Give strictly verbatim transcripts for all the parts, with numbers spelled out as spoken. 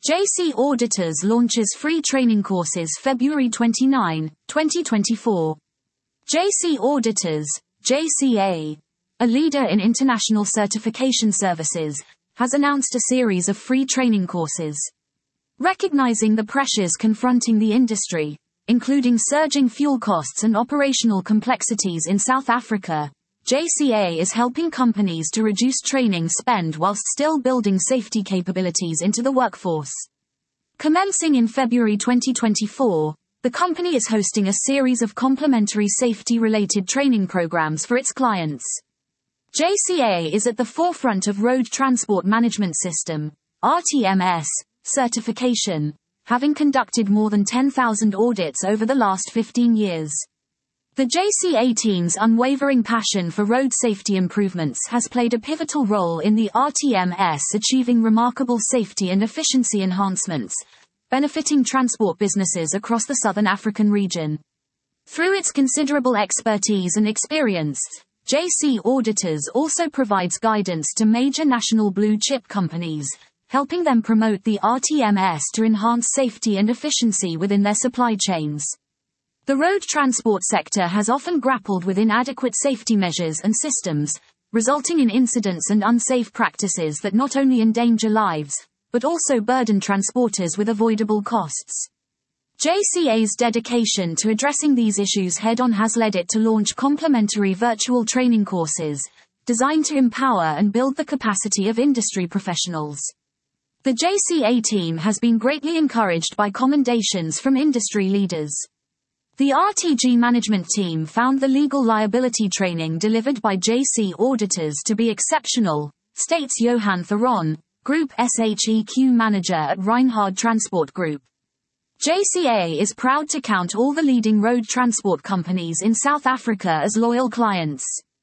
J C Auditors launches free training courses February twenty-ninth, twenty twenty-four. J C Auditors, J C A, a leader in international certification services, has announced a series of free training courses. Recognizing the pressures confronting the industry, including surging fuel costs and operational complexities in South Africa, J C A is helping companies to reduce training spend whilst still building safety capabilities into the workforce. Commencing in February twenty twenty-four, the company is hosting a series of complimentary safety-related training programs for its clients. J C A is at the forefront of Road Transport Management System, R T M S, certification, having conducted more than ten thousand audits over the last fifteen years. The J C A team's unwavering passion for road safety improvements has played a pivotal role in the R T M S achieving remarkable safety and efficiency enhancements, benefiting transport businesses across the Southern African region. Through its considerable expertise and experience, J C Auditors also provides guidance to major national blue-chip companies, helping them promote the R T M S to enhance safety and efficiency within their supply chains. The road transport sector has often grappled with inadequate safety measures and systems, resulting in incidents and unsafe practices that not only endanger lives, but also burden transporters with avoidable costs. J C A's dedication to addressing these issues head-on has led it to launch complimentary virtual training courses, designed to empower and build the capacity of industry professionals. The J C A team has been greatly encouraged by commendations from industry leaders. The R T G management team found the legal liability training delivered by J C Auditors to be exceptional, states Johan Theron, Group S H E Q Manager at Reinhard Transport Group. J C A is proud to count all the leading road transport companies in South Africa as loyal clients.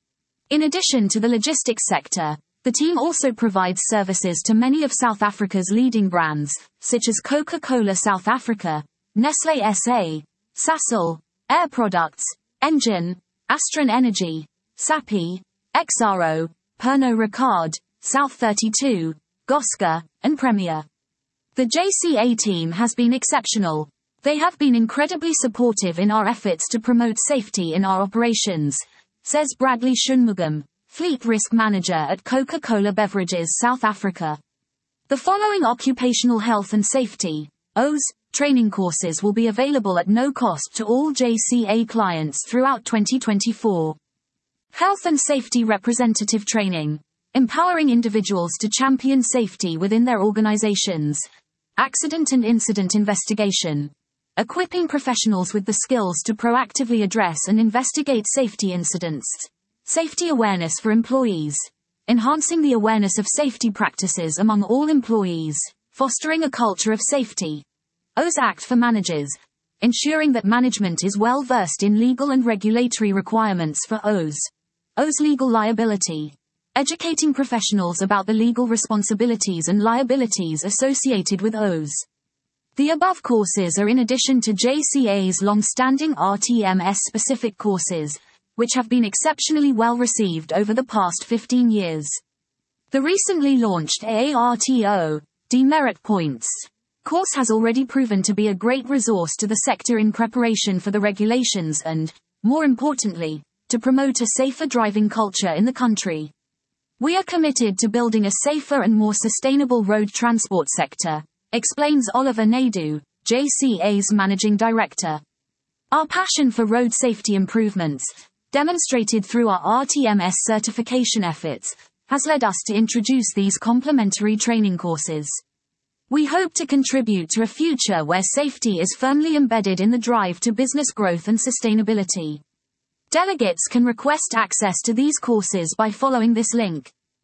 In addition to the logistics sector, the team also provides services to many of South Africa's leading brands, such as Coca-Cola South Africa, Nestlé S A, Sasol, Air Products, Engen, Astron Energy, Sappi, X R O, Pernod Ricard, South thirty-two, Gosca, and Premier. The J C A team has been exceptional. They have been incredibly supportive in our efforts to promote safety in our operations, says Bradley Shunmugam, Fleet Risk Manager at Coca-Cola Beverages South Africa. The following occupational health and safety, O S, training courses will be available at no cost to all J C A clients throughout twenty twenty-four. Health and Safety Representative Training, empowering individuals to champion safety within their organizations. Accident and Incident Investigation, equipping professionals with the skills to proactively address and investigate safety incidents. Safety awareness for employees, enhancing the awareness of safety practices among all employees, fostering a culture of safety. O S Act for managers, ensuring that management is well versed in legal and regulatory requirements for O S. O S legal liability, educating professionals about the legal responsibilities and liabilities associated with O S. The above courses are in addition to J C A's long-standing R T M S-specific courses, which have been exceptionally well received over the past fifteen years. The recently launched A A R T O, Demerit Points, course has already proven to be a great resource to the sector in preparation for the regulations and, more importantly, to promote a safer driving culture in the country. We are committed to building a safer and more sustainable road transport sector, explains Oliver Naidu, J C A's Managing Director. Our passion for road safety improvements, demonstrated through our R T M S certification efforts, has led us to introduce these complimentary training courses. We hope to contribute to a future where safety is firmly embedded in the drive to business growth and sustainability. Delegates can request access to these courses by following this link.